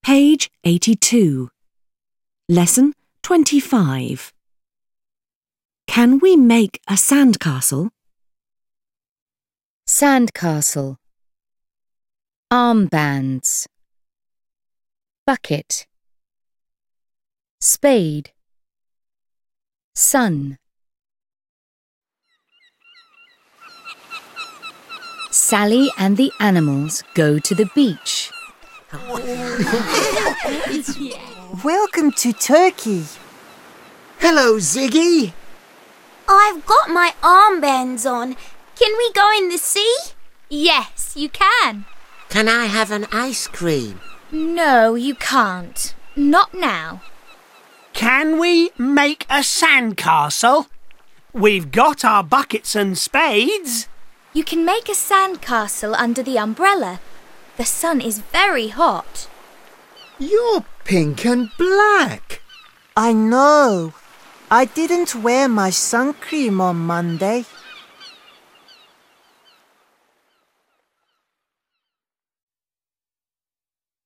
Page 82. Lesson 25. Can we make a sandcastle? Sandcastle. Armbands. Bucket. Spade. Sun. Sally and the animals go to the beach. Welcome to Turkey. Hello, Ziggy. I've got my armbands on. Can we go in the sea? Yes, you can. Can I have an ice cream? No, you can't. Not now. Can we make a sandcastle? We've got our buckets and spades. You can make a sandcastle under the umbrella. The sun is very hot. You're pink and black. I know. I didn't wear my sun cream on Monday.